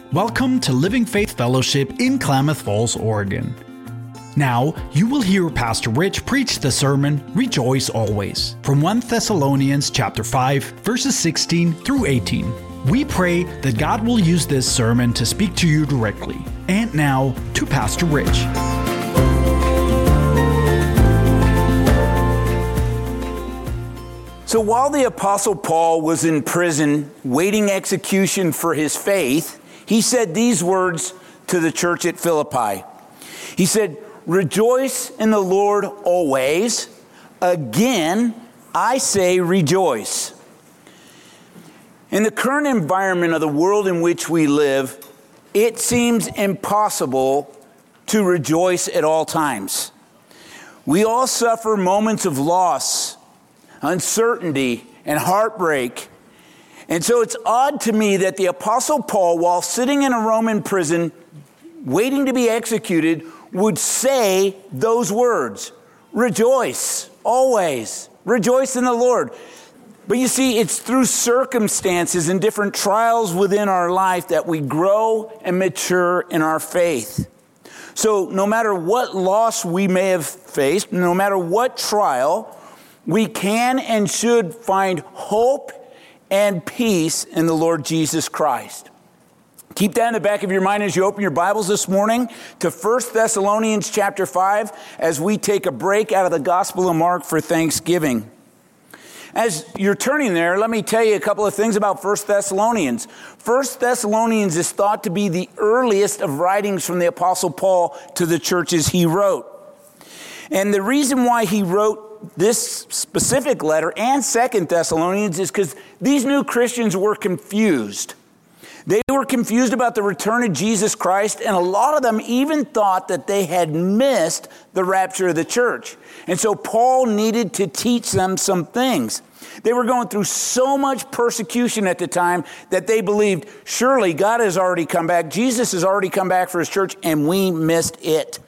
Welcome to Living Faith Fellowship in Klamath Falls, Oregon. Now, you will hear Pastor Rich preach the sermon, Rejoice Always, from 1 Thessalonians chapter 5, verses 16 through 18. We pray that God will use this sermon to speak to you directly. And now, to Pastor Rich. So while the Apostle Paul was in prison waiting execution for his faith, he said these words to the church at Philippi. He said, "Rejoice in the Lord always. Again, I say rejoice." In the current environment of the world in which we live, it seems impossible to rejoice at all times. We all suffer moments of loss, uncertainty, and heartbreak. And so it's odd to me that the Apostle Paul, while sitting in a Roman prison, waiting to be executed, would say those words, "Rejoice always, rejoice in the Lord." But you see, it's through circumstances and different trials within our life that we grow and mature in our faith. So no matter what loss we may have faced, no matter what trial, we can and should find hope and peace in the Lord Jesus Christ. Keep that in the back of your mind as you open your Bibles this morning to 1 Thessalonians chapter 5 as we take a break out of the Gospel of Mark for Thanksgiving. As you're turning there, let me tell you a couple of things about 1 Thessalonians. 1 Thessalonians is thought to be the earliest of writings from the Apostle Paul to the churches he wrote. And the reason why he wrote this specific letter and 2 Thessalonians is because these new Christians were confused. They were confused about the return of Jesus Christ, and a lot of them even thought that they had missed the rapture of the church. And so Paul needed to teach them some things. They were going through so much persecution at the time that they believed, surely God has already come back, Jesus has already come back for his church, and we missed it.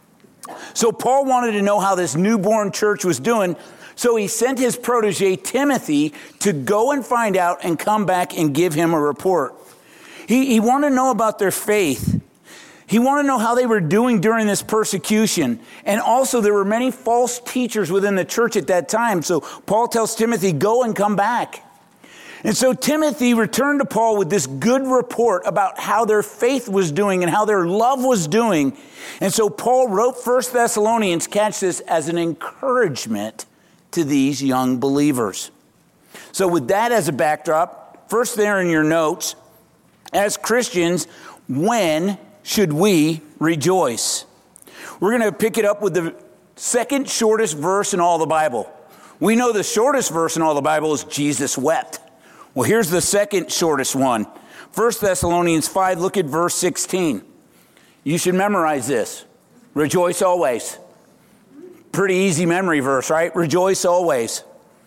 So Paul wanted to know how this newborn church was doing, so he sent his protege Timothy to go and find out and come back and give him a report. He wanted to know about their faith. He wanted to know how they were doing during this persecution. And also there were many false teachers within the church at that time. So Paul tells Timothy, go and come back. And so Timothy returned to Paul with this good report about how their faith was doing and how their love was doing. And so Paul wrote 1 Thessalonians, catch this, as an encouragement to these young believers. So with that as a backdrop, first there in your notes, as Christians, when should we rejoice? We're going to pick it up with the second shortest verse in all the Bible. We know the shortest verse in all the Bible is Jesus wept. Well, here's the second shortest one. 1 Thessalonians 5, look at verse 16. You should memorize this. Rejoice always. Pretty easy memory verse, right? Rejoice always.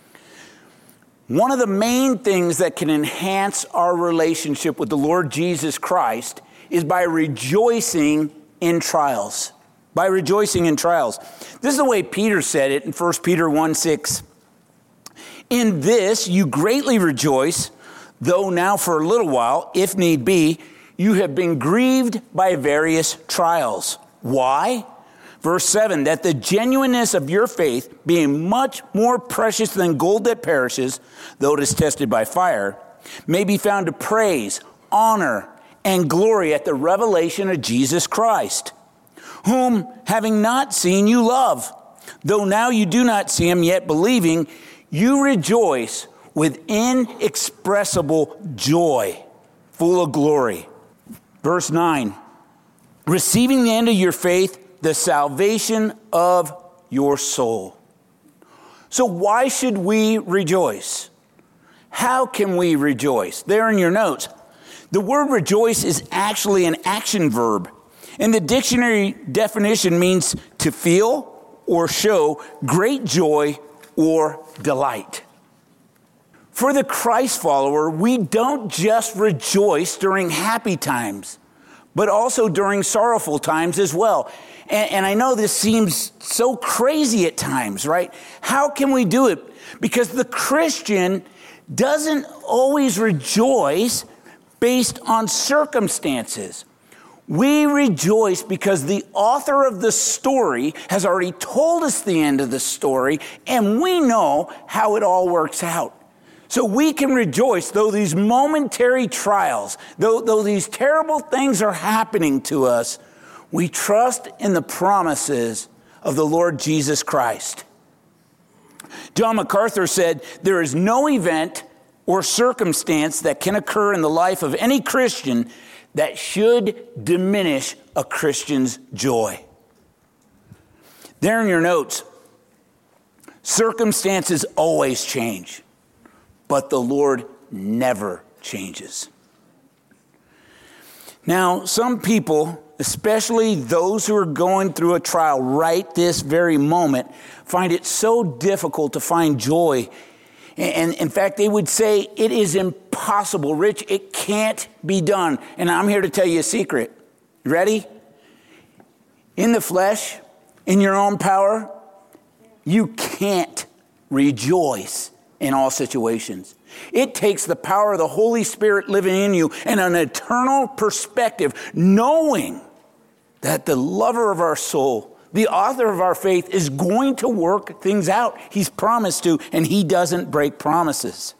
One of the main things that can enhance our relationship with the Lord Jesus Christ is by rejoicing in trials. By rejoicing in trials. This is the way Peter said it in 1 Peter 1:6. In this you greatly rejoice, though now for a little while, if need be, you have been grieved by various trials. Why? Verse 7, that the genuineness of your faith, being much more precious than gold that perishes, though it is tested by fire, may be found to praise, honor, and glory at the revelation of Jesus Christ, whom, having not seen, you love, though now you do not see him, yet believing, you rejoice with inexpressible joy, full of glory. Verse 9, receiving the end of your faith, the salvation of your soul. So why should we rejoice? How can we rejoice? There in your notes, the word rejoice is actually an action verb. And the dictionary definition means to feel or show great joy or delight. For the Christ follower, we don't just rejoice during happy times, but also during sorrowful times as well. And I know this seems so crazy at times, right? How can we do it? Because the Christian doesn't always rejoice based on circumstances. We rejoice because the author of the story has already told us the end of the story, and we know how it all works out. So we can rejoice, though these momentary trials, though these terrible things are happening to us, we trust in the promises of the Lord Jesus Christ. John MacArthur said, "There is no event or circumstance that can occur in the life of any Christian that should diminish a Christian's joy." There in your notes, circumstances always change, but the Lord never changes. Now, some people, especially those who are going through a trial right this very moment, find it so difficult to find joy. And in fact, they would say it is impossible. Rich, it can't be done. And I'm here to tell you a secret. Ready? In the flesh, in your own power, you can't rejoice in all situations. It takes the power of the Holy Spirit living in you and an eternal perspective, knowing that the lover of our soul, the author of our faith, is going to work things out. He's promised to, and he doesn't break promises.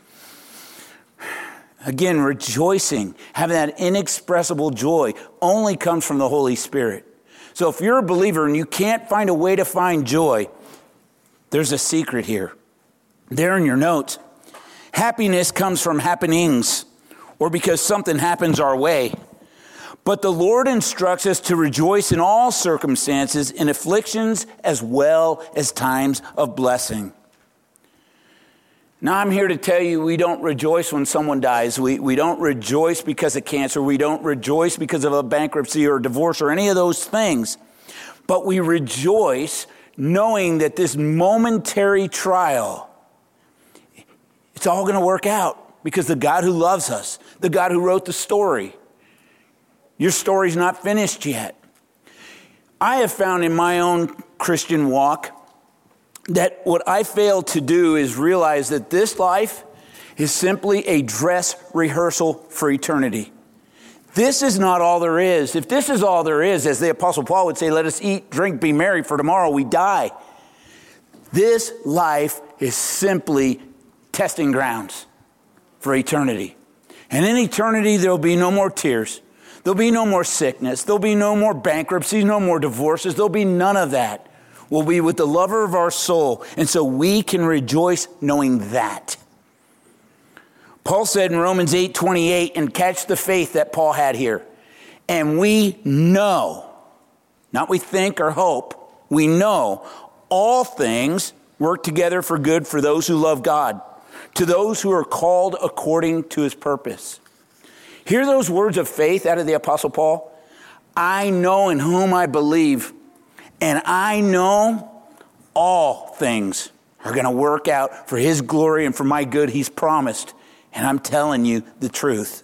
Again, rejoicing, having that inexpressible joy, only comes from the Holy Spirit. So if you're a believer and you can't find a way to find joy, there's a secret here. There in your notes, happiness comes from happenings, or because something happens our way. But the Lord instructs us to rejoice in all circumstances, in afflictions as well as times of blessing. Now, I'm here to tell you, we don't rejoice when someone dies. We don't rejoice because of cancer. We don't rejoice because of a bankruptcy or divorce or any of those things. But we rejoice knowing that this momentary trial, it's all going to work out because the God who loves us, the God who wrote the story, your story's not finished yet. I have found in my own Christian walk that what I failed to do is realize that this life is simply a dress rehearsal for eternity. This is not all there is. If this is all there is, as the Apostle Paul would say, let us eat, drink, be merry, for tomorrow we die. This life is simply testing grounds for eternity. And in eternity, there will be no more tears. There'll be no more sickness. There'll be no more bankruptcies, no more divorces. There'll be none of that. We'll be with the lover of our soul. And so we can rejoice knowing that. Paul said in Romans 8:28, and catch the faith that Paul had here. And we know, not we think or hope, we know all things work together for good for those who love God, to those who are called according to his purpose. Hear those words of faith out of the Apostle Paul. I know in whom I believe, and I know all things are going to work out for his glory and for my good. He's promised, and I'm telling you the truth.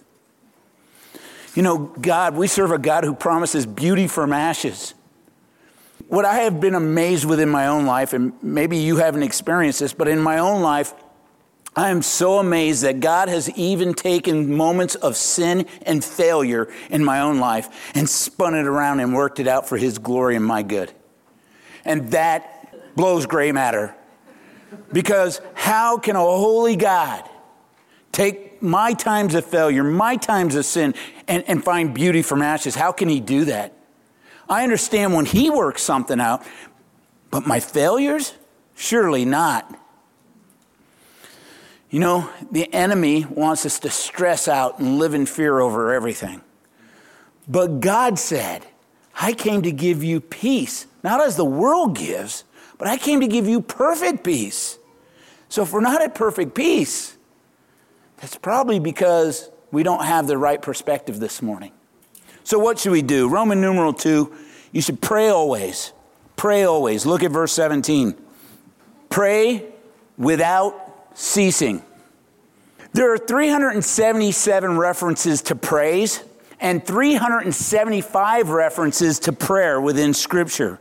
You know, God, we serve a God who promises beauty from ashes. What I have been amazed with in my own life, and maybe you haven't experienced this, but in my own life, I am so amazed that God has even taken moments of sin and failure in my own life and spun it around and worked it out for his glory and my good. And that blows gray matter. Because how can a holy God take my times of failure, my times of sin, and find beauty from ashes? How can he do that? I understand when he works something out, but my failures? Surely not. You know, the enemy wants us to stress out and live in fear over everything. But God said, I came to give you peace, not as the world gives, but I came to give you perfect peace. So if we're not at perfect peace, that's probably because we don't have the right perspective this morning. So what should we do? Roman numeral 2, you should pray always. Pray always. Look at verse 17. Pray without ceasing. There are 377 references to praise and 375 references to prayer within Scripture.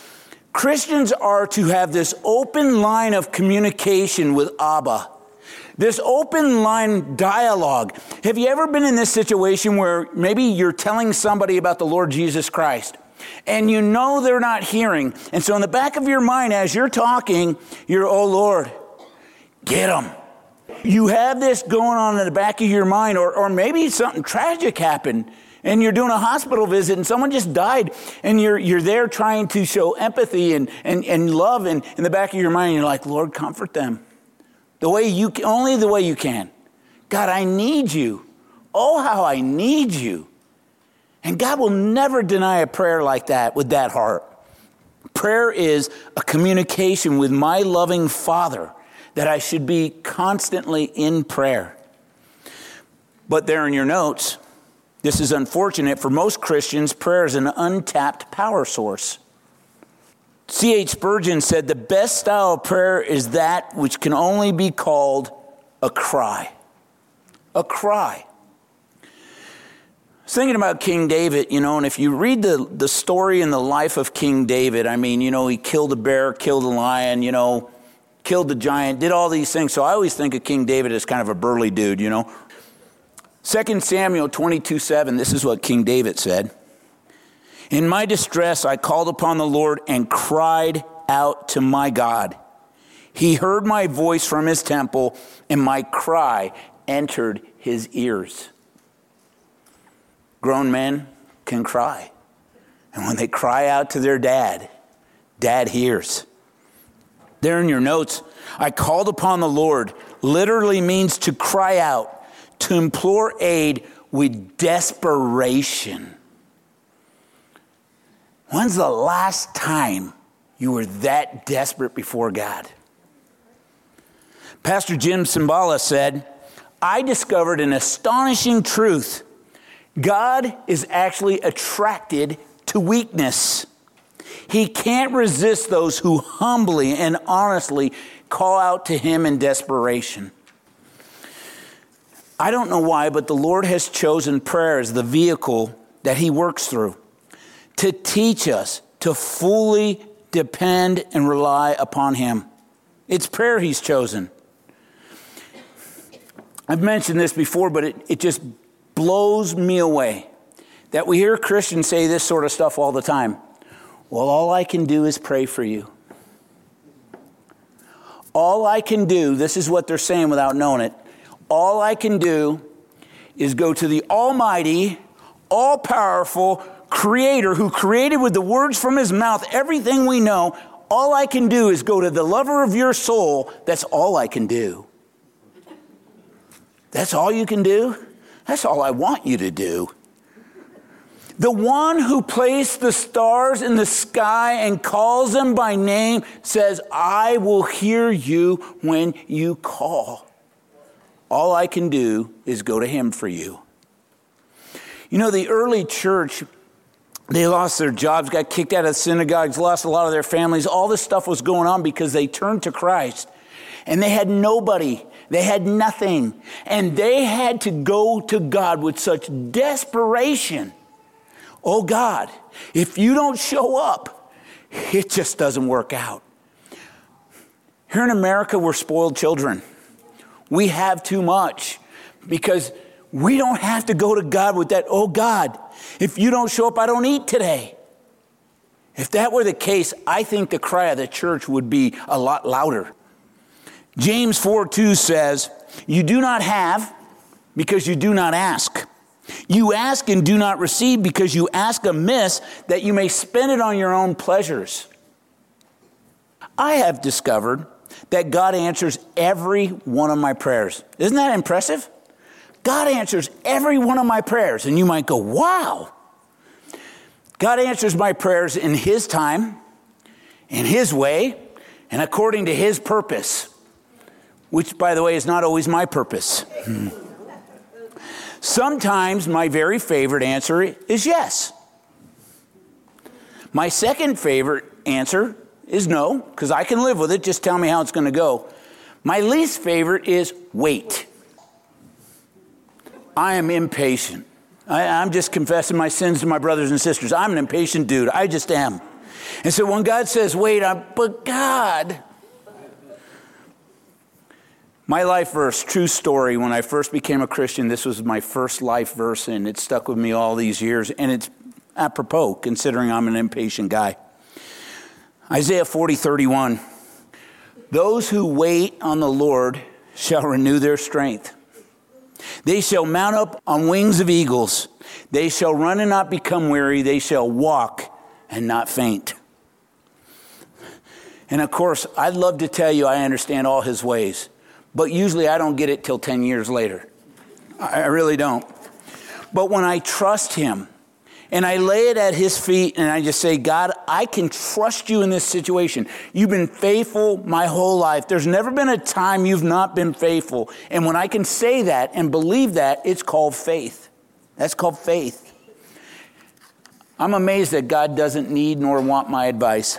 Christians are to have this open line of communication with Abba. This open line dialogue. Have you ever been in this situation where maybe you're telling somebody about the Lord Jesus Christ and you know they're not hearing? And so in the back of your mind, as you're talking, you're, oh Lord, get them. You have this going on in the back of your mind, or maybe something tragic happened and you're doing a hospital visit and someone just died and you're there trying to show empathy and love, and in the back of your mind, you're like, Lord, comfort them. Only the way you can. God, I need you. Oh, how I need you. And God will never deny a prayer like that with that heart. Prayer is a communication with my loving Father, that I should be constantly in prayer. But there in your notes, this is unfortunate. For most Christians, prayer is an untapped power source. C.H. Spurgeon said, the best style of prayer is that which can only be called a cry. A cry. I was thinking about King David, and if you read the story in the life of King David, he killed a bear, killed a lion, killed the giant, did all these things. So I always think of King David as kind of a burly dude, 2 Samuel 22:7, this is what King David said. In my distress, I called upon the Lord and cried out to my God. He heard my voice from his temple, and my cry entered his ears. Grown men can cry. And when they cry out to their dad, dad hears. There in your notes, I called upon the Lord literally means to cry out, to implore aid with desperation. When's the last time you were that desperate before God? Pastor Jim Cymbala said, I discovered an astonishing truth. God is actually attracted to weakness. He can't resist those who humbly and honestly call out to him in desperation. I don't know why, but the Lord has chosen prayer as the vehicle that he works through to teach us to fully depend and rely upon him. It's prayer he's chosen. I've mentioned this before, but it just blows me away that we hear Christians say this sort of stuff all the time. Well, all I can do is pray for you. All I can do, this is what they're saying without knowing it, all I can do is go to the almighty, all-powerful Creator who created with the words from his mouth everything we know. All I can do is go to the lover of your soul. That's all I can do. That's all you can do? That's all I want you to do. The one who placed the stars in the sky and calls them by name says, I will hear you when you call. All I can do is go to him for you. The early church, they lost their jobs, got kicked out of synagogues, lost a lot of their families. All this stuff was going on because they turned to Christ. And they had nobody. They had nothing. And they had to go to God with such desperation. Oh God, if you don't show up, it just doesn't work out. Here in America, we're spoiled children. We have too much because we don't have to go to God with that, oh God, if you don't show up, I don't eat today. If that were the case, I think the cry of the church would be a lot louder. James 4:2 says, you do not have because you do not ask. You ask and do not receive because you ask amiss that you may spend it on your own pleasures. I have discovered that God answers every one of my prayers. Isn't that impressive? God answers every one of my prayers. And you might go, wow. God answers my prayers in his time, in his way, and according to his purpose, which, by the way, is not always my purpose. Sometimes my very favorite answer is yes. My second favorite answer is no, because I can live with it. Just tell me how it's going to go. My least favorite is wait. I am impatient. I'm just confessing my sins to my brothers and sisters. I'm an impatient dude. I just am. And so when God says, wait, but God, My life verse, true story, when I first became a Christian, this was my first life verse, and it stuck with me all these years, and it's apropos, considering I'm an impatient guy. Isaiah 40:31. Those who wait on the Lord shall renew their strength. They shall mount up on wings of eagles. They shall run and not become weary. They shall walk and not faint. And of course, I'd love to tell you I understand all his ways, but usually I don't get it till 10 years later. I really don't. But when I trust him and I lay it at his feet and I just say, God, I can trust you in this situation. You've been faithful my whole life. There's never been a time you've not been faithful. And when I can say that and believe that, it's called faith. That's called faith. I'm amazed that God doesn't need nor want my advice.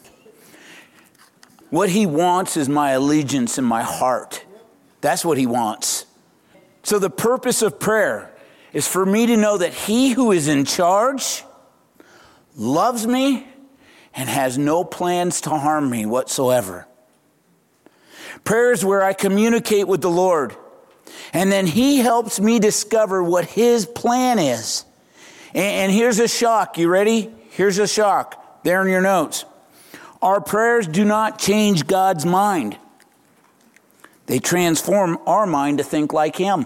What he wants is my allegiance and my heart. That's what he wants. So the purpose of prayer is for me to know that he who is in charge loves me and has no plans to harm me whatsoever. Prayer is where I communicate with the Lord, and then he helps me discover what his plan is. And here's a shock. You ready? Here's a shock. There in your notes. Our prayers do not change God's mind. They transform our mind to think like him.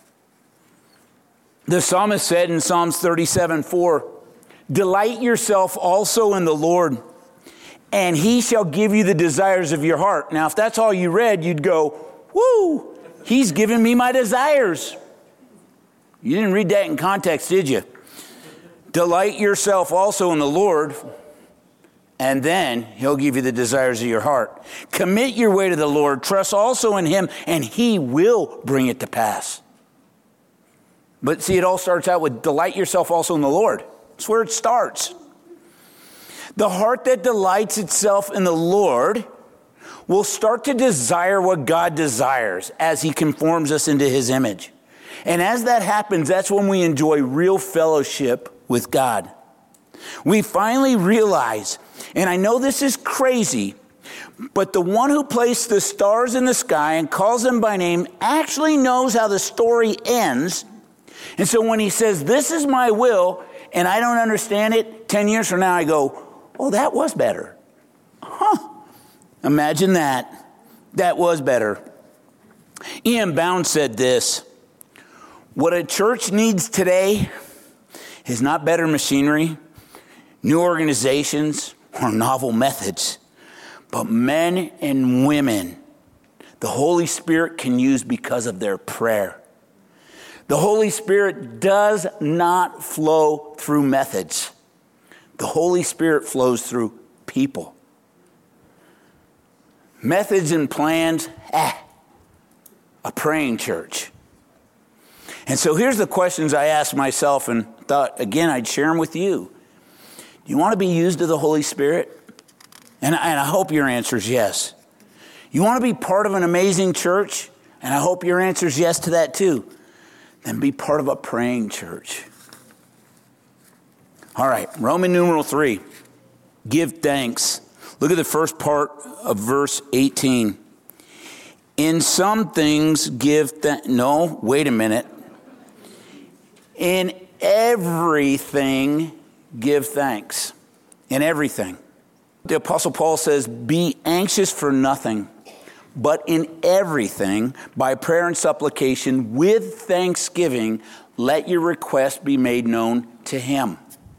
The psalmist said in Psalms 37:4, delight yourself also in the Lord, and he shall give you the desires of your heart. Now, if that's all you read, you'd go, woo, he's giving me my desires. You didn't read that in context, did you? Delight yourself also in the Lord, and then he'll give you the desires of your heart. Commit your way to the Lord. Trust also in him, and he will bring it to pass. But see, it all starts out with delight yourself also in the Lord. That's where it starts. The heart that delights itself in the Lord will start to desire what God desires as he conforms us into his image. And as that happens, that's when we enjoy real fellowship with God. We finally realize, and I know this is crazy, but the one who placed the stars in the sky and calls them by name actually knows how the story ends. And so when he says, this is my will, and I don't understand it, 10 years from now I go, oh, that was better. Imagine that. That was better. Ian Bound said this, what a church needs today is not better machinery, new organizations, or novel methods, but men and women the Holy Spirit can use because of their prayer. The Holy Spirit does not flow through methods. The Holy Spirit flows through people. Methods and plans, a praying church. And so here's the questions I asked myself and thought, again, I'd share them with you. Do you want to be used of the Holy Spirit? And I hope your answer is yes. You want to be part of an amazing church? And I hope your answer is yes to that too. Then be part of a praying church. All right, Roman numeral 3. Give thanks. Look at the first part of verse 18. In some things give thanks. No, wait a minute. In everything give thanks. In everything. The Apostle Paul says, be anxious for nothing, but in everything, by prayer and supplication, with thanksgiving, let your request be made known to him.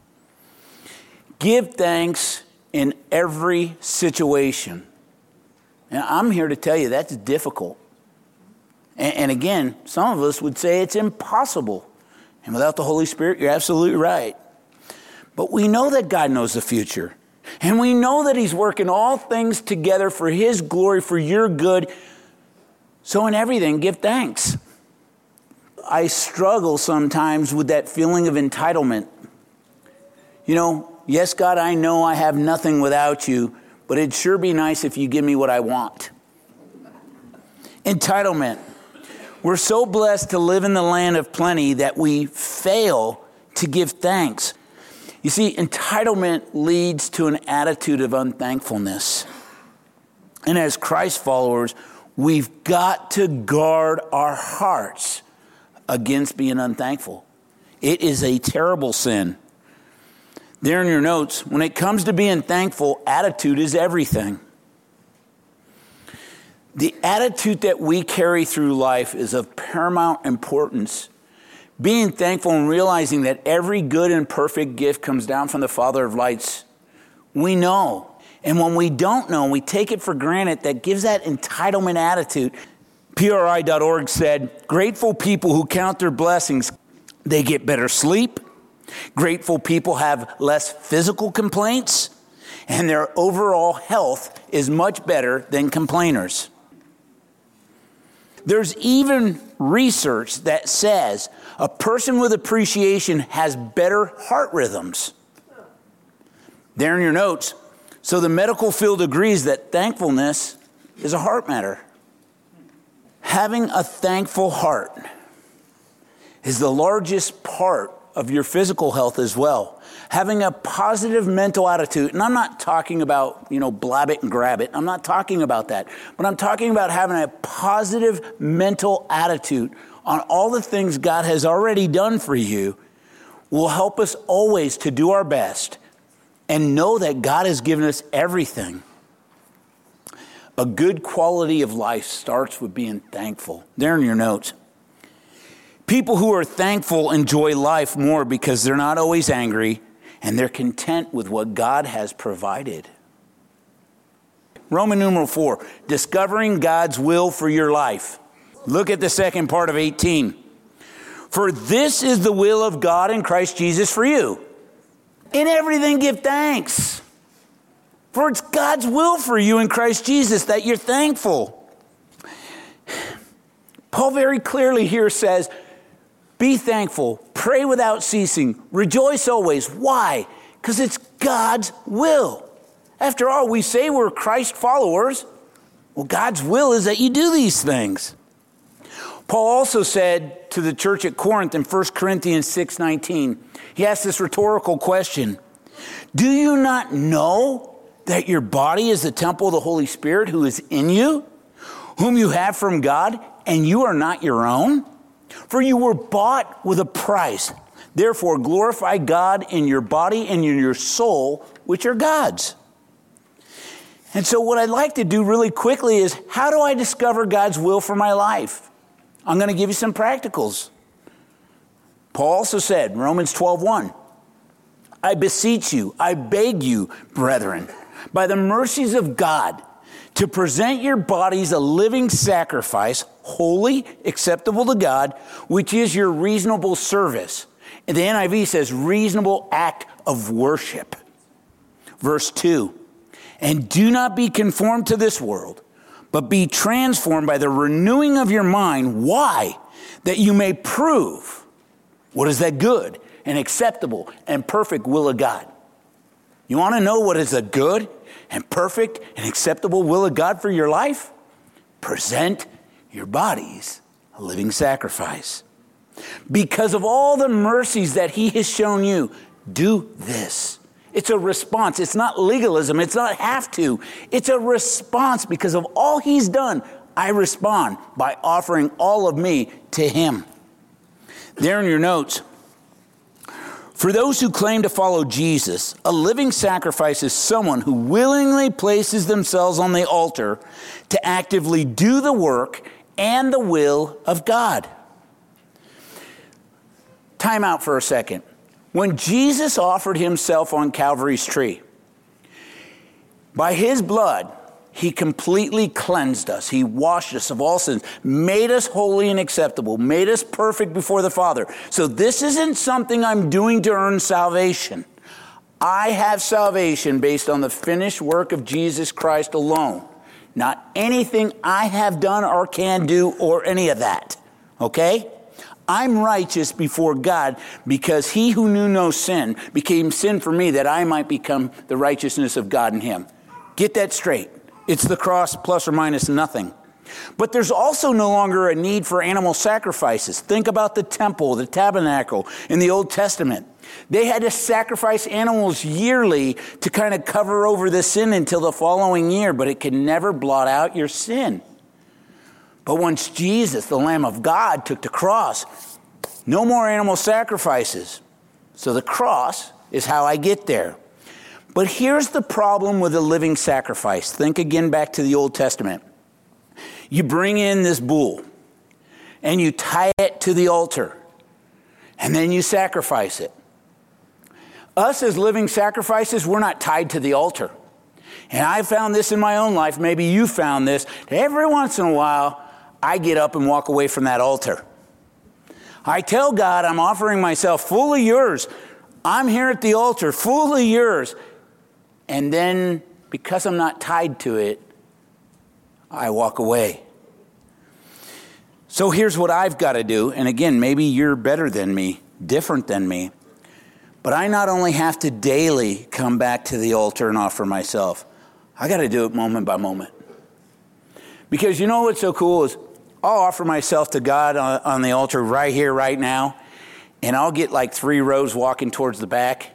Give thanks in every situation. And I'm here to tell you that's difficult. And again, some of us would say it's impossible. And without the Holy Spirit, you're absolutely right. But we know that God knows the future. And we know that he's working all things together for his glory, for your good. So in everything, give thanks. I struggle sometimes with that feeling of entitlement. You know, yes, God, I know I have nothing without you, but it'd sure be nice if you give me what I want. Entitlement. We're so blessed to live in the land of plenty that we fail to give thanks. You see, entitlement leads to an attitude of unthankfulness. And as Christ followers, We've got to guard our hearts against being unthankful. It is a terrible sin. There in your notes, when it comes to being thankful, attitude is everything. The attitude that we carry through life is of paramount importance. Being thankful and realizing that every good and perfect gift comes down from the Father of lights, we know. And when we don't know, we take it for granted. That gives that entitlement attitude. PRI.org said, grateful people who count their blessings, they get better sleep. Grateful people have less physical complaints, and their overall health is much better than complainers. There's even research that says a person with appreciation has better heart rhythms. There in your notes. So the medical field agrees that thankfulness is a heart matter. Having a thankful heart is the largest part of your physical health as well. Having a positive mental attitude, and I'm not talking about, blab it and grab it. I'm not talking about that. But I'm talking about having a positive mental attitude on all the things God has already done for you will help us always to do our best and know that God has given us everything. A good quality of life starts with being thankful. There in your notes. People who are thankful enjoy life more because they're not always angry and they're content with what God has provided. Roman numeral 4, discovering God's will for your life. Look at the second part of 18. For this is the will of God in Christ Jesus for you. In everything give thanks. For it's God's will for you in Christ Jesus that you're thankful. Paul very clearly here says, be thankful, pray without ceasing, rejoice always. Why? Because it's God's will. After all, we say we're Christ followers. Well, God's will is that you do these things. Paul also said to the church at Corinth in 1 Corinthians 6:19, he asked this rhetorical question. Do you not know that your body is the temple of the Holy Spirit who is in you, whom you have from God, and you are not your own? For you were bought with a price. Therefore, glorify God in your body and in your soul, which are God's. And so what I'd like to do really quickly is, how do I discover God's will for my life? I'm going to give you some practicals. Paul also said, Romans 12:1, I beseech you, I beg you, brethren, by the mercies of God, to present your bodies a living sacrifice, holy, acceptable to God, which is your reasonable service. And the NIV says reasonable act of worship. Verse 2, and do not be conformed to this world, but be transformed by the renewing of your mind. Why? That you may prove what is that good and acceptable and perfect will of God. You want to know what is a good and perfect and acceptable will of God for your life? Present your bodies a living sacrifice. Because of all the mercies that he has shown you, do this. It's a response. It's not legalism. It's not have to. It's a response. Because of all he's done, I respond by offering all of me to him. There in your notes, for those who claim to follow Jesus, a living sacrifice is someone who willingly places themselves on the altar to actively do the work and the will of God. Time out for a second. When Jesus offered himself on Calvary's tree, by his blood, he completely cleansed us. He washed us of all sins, made us holy and acceptable, made us perfect before the Father. So this isn't something I'm doing to earn salvation. I have salvation based on the finished work of Jesus Christ alone. Not anything I have done or can do or any of that. Okay? I'm righteous before God because he who knew no sin became sin for me that I might become the righteousness of God in him. Get that straight. It's the cross plus or minus nothing. But there's also no longer a need for animal sacrifices. Think about the temple, the tabernacle in the Old Testament. They had to sacrifice animals yearly to kind of cover over the sin until the following year, but it can never blot out your sin. But once Jesus, the Lamb of God, took the cross, no more animal sacrifices. So the cross is how I get there. But here's the problem with a living sacrifice. Think again back to the Old Testament. You bring in this bull, and you tie it to the altar, and then you sacrifice it. Us as living sacrifices, we're not tied to the altar. And I found this in my own life. Maybe you found this. Every once in a while, I get up and walk away from that altar. I tell God, I'm offering myself fully yours. I'm here at the altar, fully yours. And then, because I'm not tied to it, I walk away. So here's what I've got to do. And again, maybe you're better than me, different than me. But I not only have to daily come back to the altar and offer myself, I got to do it moment by moment. Because you know what's so cool is I'll offer myself to God on the altar right here, right now, and I'll get like 3 rows walking towards the back.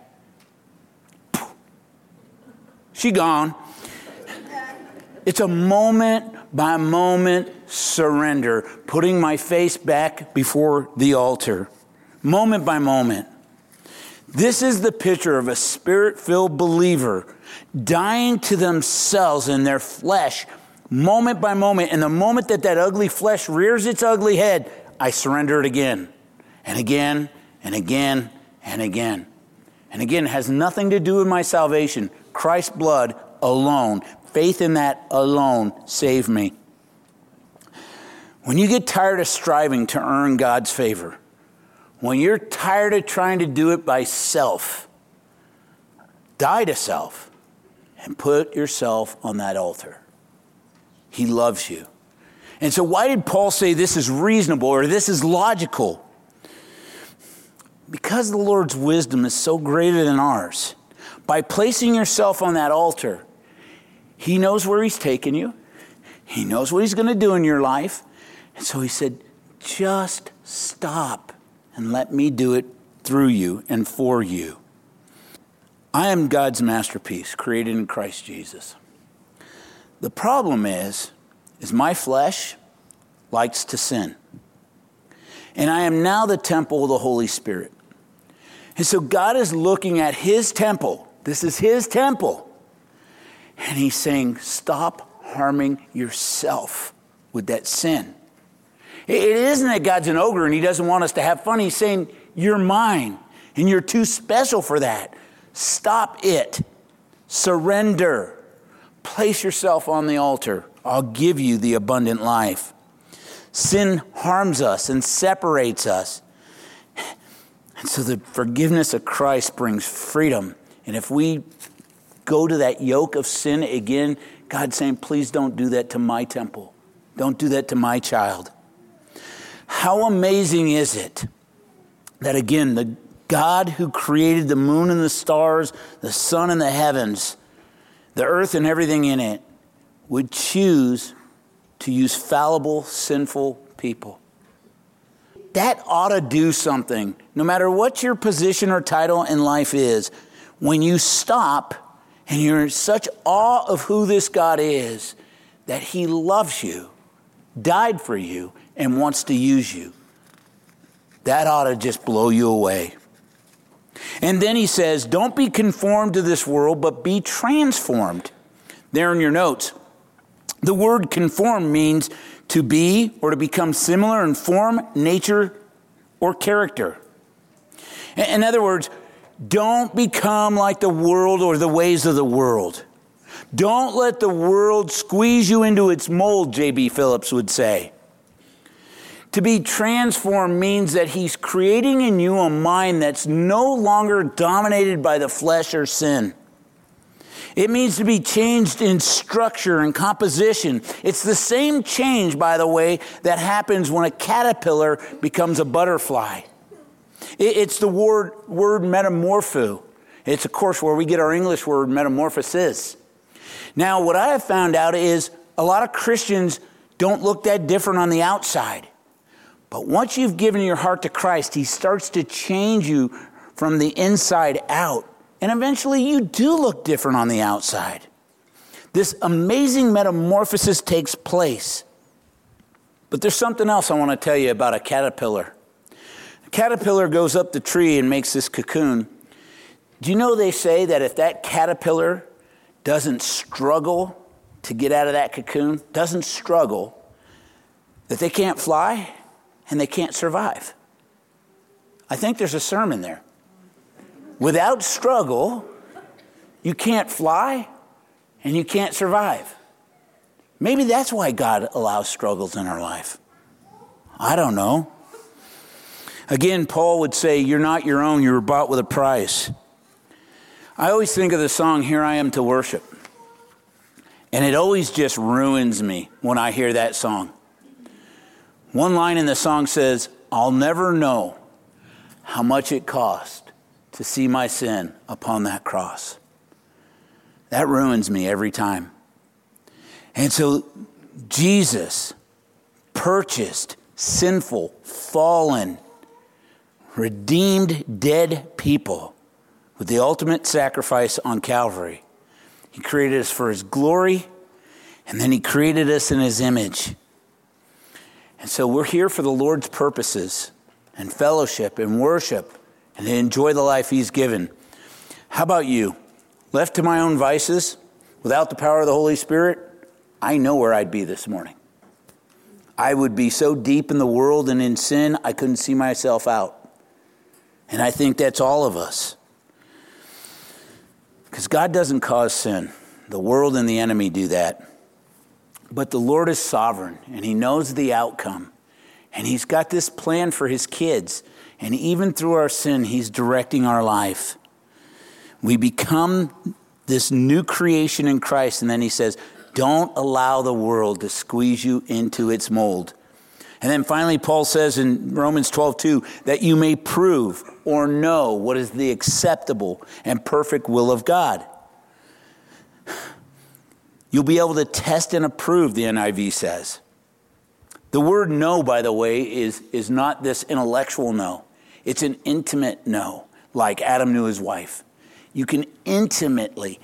She gone. It's a moment by moment surrender, putting my face back before the altar, moment by moment. This is the picture of a spirit-filled believer dying to themselves and their flesh, moment by moment. And the moment that ugly flesh rears its ugly head, I surrender it again and again and again and again. And again, it has nothing to do with my salvation. Christ's blood alone, faith in that alone saved me. When you get tired of striving to earn God's favor, when you're tired of trying to do it by self, die to self and put yourself on that altar. He loves you. And so why did Paul say this is reasonable or this is logical? Because the Lord's wisdom is so greater than ours. By placing yourself on that altar, He knows where He's taken you. He knows what He's going to do in your life. And so He said, just stop and let me do it through you and for you. I am God's masterpiece, created in Christ Jesus. The problem is my flesh likes to sin. And I am now the temple of the Holy Spirit. And so God is looking at His temple. This is His temple. And He's saying, stop harming yourself with that sin. It isn't that God's an ogre and He doesn't want us to have fun. He's saying, you're mine and you're too special for that. Stop it. Surrender. Place yourself on the altar. I'll give you the abundant life. Sin harms us and separates us. And so the forgiveness of Christ brings freedom. And if we go to that yoke of sin again, God's saying, please don't do that to my temple. Don't do that to my child. How amazing is it that, again, the God who created the moon and the stars, the sun and the heavens, the earth and everything in it, would choose to use fallible, sinful people. That ought to do something. No matter what your position or title in life is, when you stop and you're in such awe of who this God is, that He loves you, died for you, and wants to use you, that ought to just blow you away. And then He says, don't be conformed to this world, but be transformed. There in your notes, the word conform means to be or to become similar in form, nature, or character. In other words, don't become like the world or the ways of the world. Don't let the world squeeze you into its mold, J.B. Phillips would say. To be transformed means that He's creating in you a mind that's no longer dominated by the flesh or sin. It means to be changed in structure and composition. It's the same change, by the way, that happens when a caterpillar becomes a butterfly. It's the word metamorpho. It's, of course, where we get our English word metamorphosis. Now, what I have found out is a lot of Christians don't look that different on the outside. But once you've given your heart to Christ, He starts to change you from the inside out. And eventually you do look different on the outside. This amazing metamorphosis takes place. But there's something else I want to tell you about a caterpillar. A caterpillar goes up the tree and makes this cocoon. Do you know they say that if that caterpillar doesn't struggle to get out of that cocoon, doesn't struggle, that they can't fly and they can't survive? I think there's a sermon there. Without struggle, you can't fly and you can't survive. Maybe that's why God allows struggles in our life. I don't know. Again, Paul would say, you're not your own, you were bought with a price. I always think of the song, Here I Am to Worship. And it always just ruins me when I hear that song. One line in the song says, I'll never know how much it cost to see my sin upon that cross. That ruins me every time. And so Jesus purchased sinful, fallen, redeemed, dead people with the ultimate sacrifice on Calvary. He created us for his glory, and then he created us in his image. And so we're here for the Lord's purposes and fellowship and worship and to enjoy the life he's given. How about you? Left to my own vices, without the power of the Holy Spirit, I know where I'd be this morning. I would be so deep in the world and in sin, I couldn't see myself out. And I think that's all of us. Because God doesn't cause sin. The world and the enemy do that. But the Lord is sovereign, and he knows the outcome. And he's got this plan for his kids. And even through our sin, he's directing our life. We become this new creation in Christ. And then he says, don't allow the world to squeeze you into its mold. And then finally, Paul says in Romans 12:2, that you may prove or know what is the acceptable and perfect will of God. You'll be able to test and approve, the NIV says. The word know, by the way, is not this intellectual know. It's an intimate know, like Adam knew his wife. You can intimately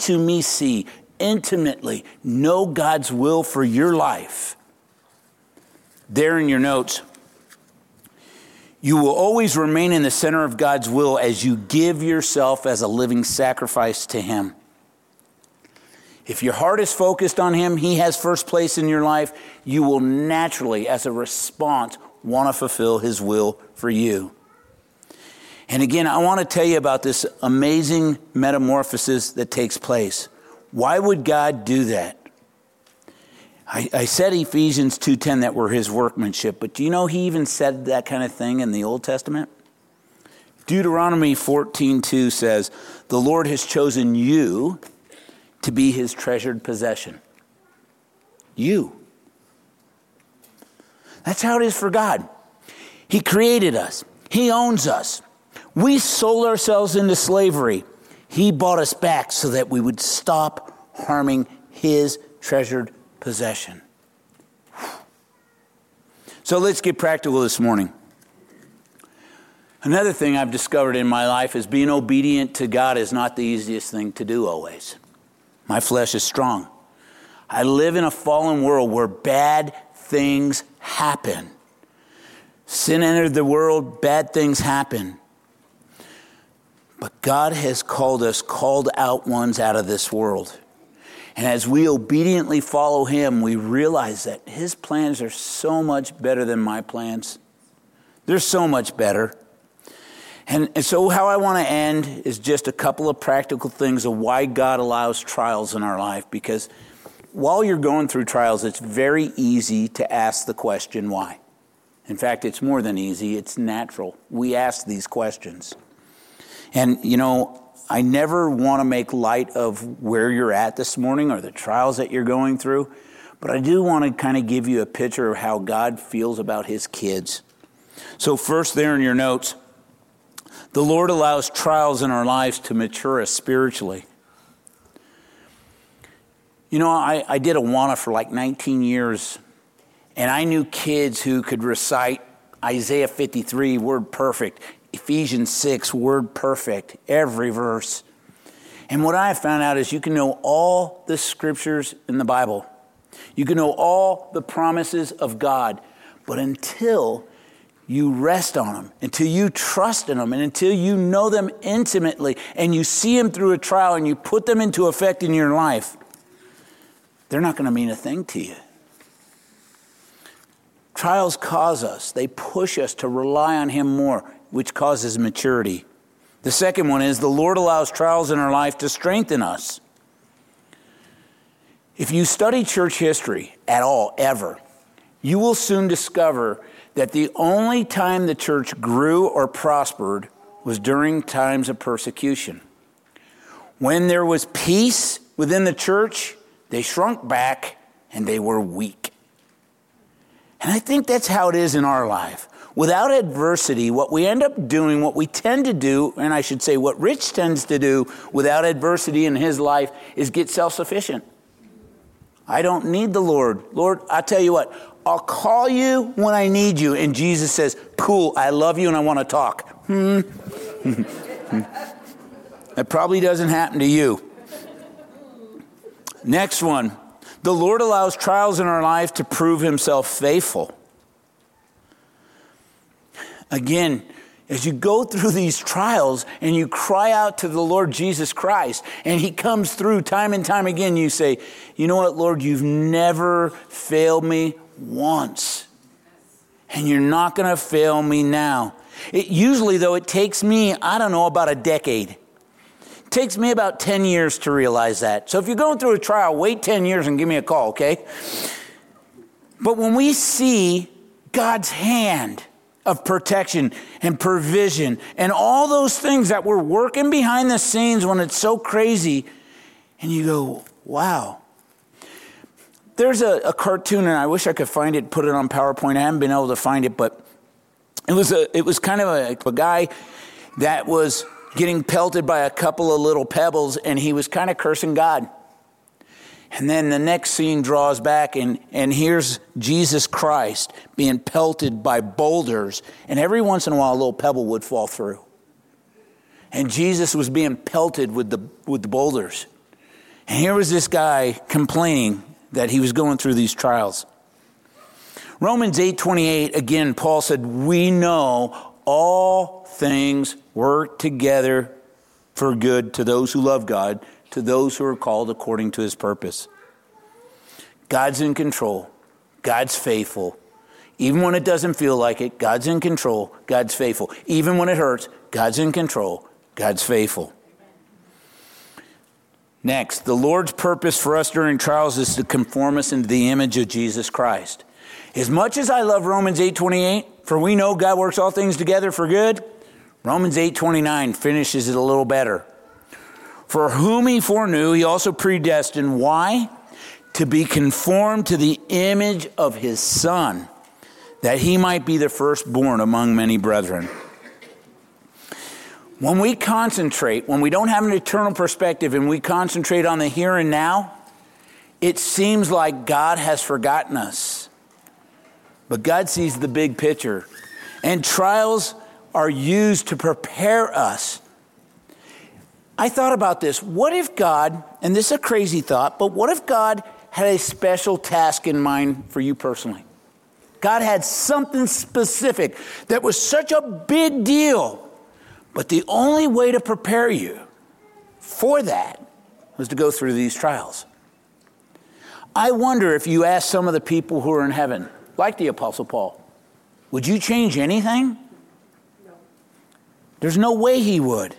know God's will for your life. There in your notes, you will always remain in the center of God's will as you give yourself as a living sacrifice to him. If your heart is focused on him, he has first place in your life, you will naturally, as a response, want to fulfill his will for you. And again, I want to tell you about this amazing metamorphosis that takes place. Why would God do that? I said Ephesians 2:10 that we're his workmanship, but do you know he even said that kind of thing in the Old Testament? Deuteronomy 14:2 says, the Lord has chosen you to be his treasured possession. You. That's how it is for God. He created us. He owns us. We sold ourselves into slavery. He bought us back so that we would stop harming his treasured possession. So let's get practical this morning. Another thing I've discovered in my life is being obedient to God is not the easiest thing to do always. My flesh is strong. I live in a fallen world where bad things happen. Sin entered the world, bad things happen. But God has called us, called out ones out of this world. And as we obediently follow him, we realize that his plans are so much better than my plans. They're so much better. And so how I want to end is just a couple of practical things of why God allows trials in our life. Because while you're going through trials, it's very easy to ask the question, why? In fact, it's more than easy. It's natural. We ask these questions. And, you know, I never want to make light of where you're at this morning or the trials that you're going through. But I do want to kind of give you a picture of how God feels about his kids. So first there in your notes, the Lord allows trials in our lives to mature us spiritually. You know, I did Awana for like 19 years, and I knew kids who could recite Isaiah 53, word perfect, Ephesians 6, word perfect, every verse. And what I have found out is you can know all the scriptures in the Bible, You can know all the promises of God. But until you rest on them, until you trust in them, and until you know them intimately, and you see them through a trial, and you put them into effect in your life, they're not going to mean a thing to you. Trials cause us, they push us to rely on Him more, which causes maturity. The second one is the Lord allows trials in our life to strengthen us. If you study church history at all, ever, you will soon discover that the only time the church grew or prospered was during times of persecution. When there was peace within the church, they shrunk back and they were weak. And I think that's how it is in our life. Without adversity, what we end up doing, what we tend to do, and I should say what Rich tends to do without adversity in his life, is get self-sufficient. I don't need the Lord. Lord, I'll tell you what, I'll call you when I need you. And Jesus says, cool, I love you and I want to talk. That probably doesn't happen to you. Next one. The Lord allows trials in our life to prove Himself faithful. Again, as you go through these trials and you cry out to the Lord Jesus Christ and He comes through time and time again, you say, you know what, Lord, you've never failed me once. And you're not going to fail me now. Usually, though, it takes me, about a decade. It takes me about 10 years to realize that. So if you're going through a trial, wait 10 years and give me a call, okay? But when we see God's hand of protection and provision and all those things that we're working behind the scenes when it's so crazy, and you go, wow. There's a cartoon, and I wish I could find it, put it on PowerPoint. I haven't been able to find it, but it was kind of a guy that was getting pelted by a couple of little pebbles, and he was kind of cursing God. And then the next scene draws back, and here's Jesus Christ being pelted by boulders, and every once in a while a little pebble would fall through. And Jesus was being pelted with the boulders. And here was this guy complaining that he was going through these trials. Romans 8:28, again, Paul said, we know all things work together for good to those who love God, to those who are called according to His purpose. God's in control. God's faithful. Even when it doesn't feel like it, God's in control. God's faithful. Even when it hurts, God's in control. God's faithful. Next, the Lord's purpose for us during trials is to conform us into the image of Jesus Christ. As much as I love Romans 8:28, for we know God works all things together for good, Romans 8:29 finishes it a little better. For whom He foreknew, He also predestined. Why? To be conformed to the image of His Son, that He might be the firstborn among many brethren. When we concentrate, when we don't have an eternal perspective and we concentrate on the here and now, it seems like God has forgotten us. But God sees the big picture. And trials are used to prepare us. I thought about this. What if God, and this is a crazy thought, but what if God had a special task in mind for you personally? God had something specific that was such a big deal. But the only way to prepare you for that was to go through these trials. I wonder if you ask some of the people who are in heaven, like the Apostle Paul, would you change anything? No. There's no way he would.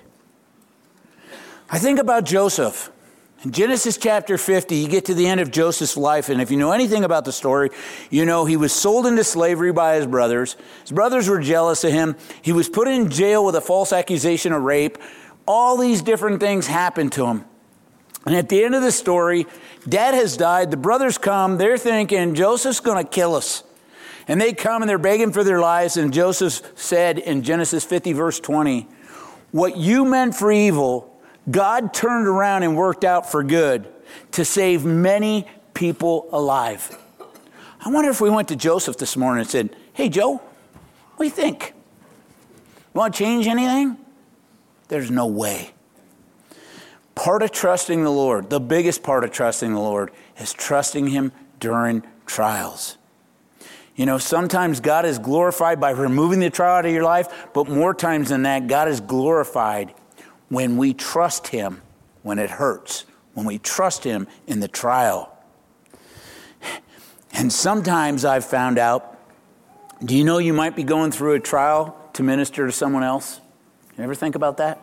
I think about Joseph. In Genesis chapter 50, you get to the end of Joseph's life, and if you know anything about the story, you know he was sold into slavery by his brothers. His brothers were jealous of him. He was put in jail with a false accusation of rape. All these different things happened to him. And at the end of the story, Dad has died. The brothers come. They're thinking, Joseph's going to kill us. And they come and they're begging for their lives. And Joseph said in Genesis 50, verse 20, what you meant for evil, God turned around and worked out for good to save many people alive. I wonder if we went to Joseph this morning and said, hey, Joe, what do you think? You want to change anything? There's no way. Part of trusting the Lord, the biggest part of trusting the Lord, is trusting Him during trials. You know, sometimes God is glorified by removing the trial out of your life, but more times than that, God is glorified when we trust him when it hurts, when we trust him in the trial. And sometimes I've found out, do you know you might be going through a trial to minister to someone else? You ever think about that?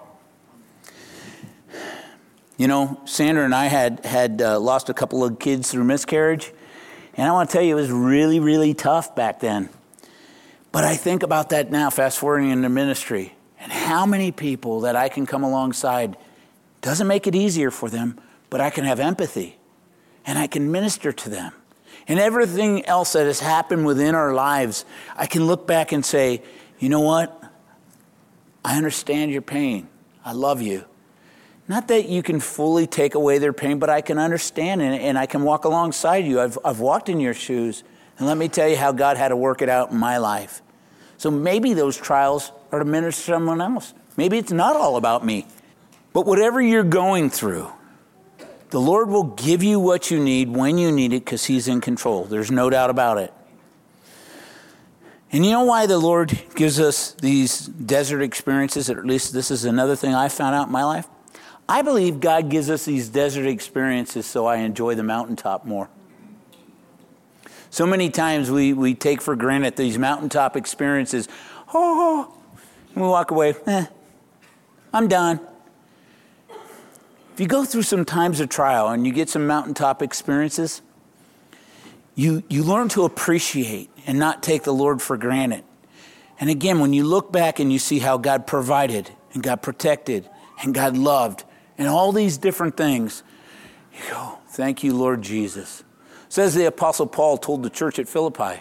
You know, Sandra and I had lost a couple of kids through miscarriage. And I want to tell you, it was really, really tough back then. But I think about that now, fast forwarding into ministry, and how many people that I can come alongside. Doesn't make it easier for them, but I can have empathy, and I can minister to them. And everything else that has happened within our lives, I can look back and say, you know what? I understand your pain. I love you. Not that you can fully take away their pain, but I can understand and I can walk alongside you. I've walked in your shoes, and let me tell you how God had to work it out in my life. So maybe those trials are to minister to someone else. Maybe it's not all about me. But whatever you're going through, the Lord will give you what you need when you need it because he's in control. There's no doubt about it. And you know why the Lord gives us these desert experiences? Or at least this is another thing I found out in my life. I believe God gives us these desert experiences so I enjoy the mountaintop more. So many times we take for granted these mountaintop experiences. And we walk away, I'm done. If you go through some times of trial and you get some mountaintop experiences, you learn to appreciate and not take the Lord for granted. And again, when you look back and you see how God provided and God protected and God loved and all these different things, you go, thank you, Lord Jesus. Says the Apostle Paul told the church at Philippi,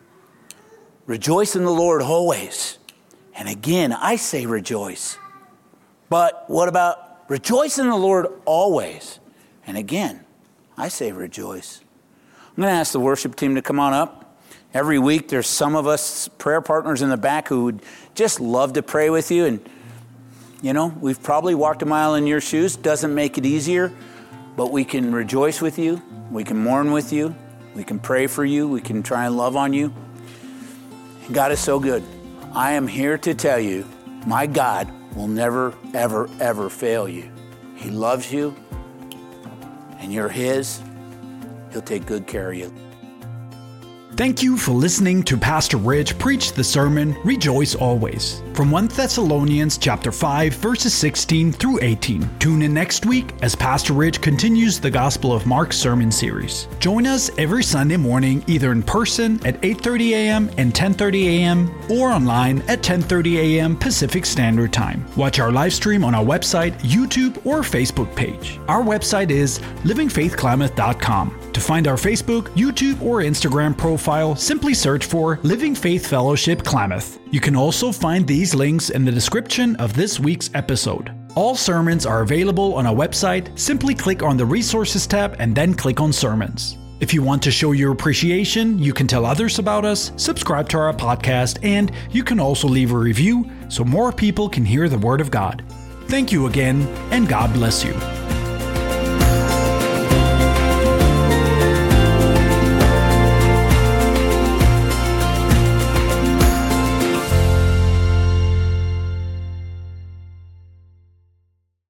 rejoice in the Lord always. And again, I say rejoice. But what about rejoice in the Lord always? And again, I say rejoice. I'm going to ask the worship team to come on up. Every week there's some of us prayer partners in the back who would just love to pray with you. And, you know, we've probably walked a mile in your shoes. Doesn't make it easier, but we can rejoice with you. We can mourn with you. We can pray for you. We can try and love on you. And God is so good. I am here to tell you, my God will never, ever, ever fail you. He loves you, and you're his. He'll take good care of you. Thank you for listening to Pastor Rich preach the sermon, Rejoice Always, from 1 Thessalonians chapter 5, verses 16 through 18. Tune in next week as Pastor Rich continues the Gospel of Mark sermon series. Join us every Sunday morning, either in person at 8:30 a.m. and 10:30 a.m. or online at 10:30 a.m. Pacific Standard Time. Watch our live stream on our website, YouTube, or Facebook page. Our website is livingfaithklamath.com. To find our Facebook, YouTube, or Instagram profile, simply search for Living Faith Fellowship Klamath. You can also find these links in the description of this week's episode. All sermons are available on our website. Simply click on the Resources tab and then click on Sermons. If you want to show your appreciation, you can tell others about us, subscribe to our podcast, and you can also leave a review so more people can hear the Word of God. Thank you again, and God bless you.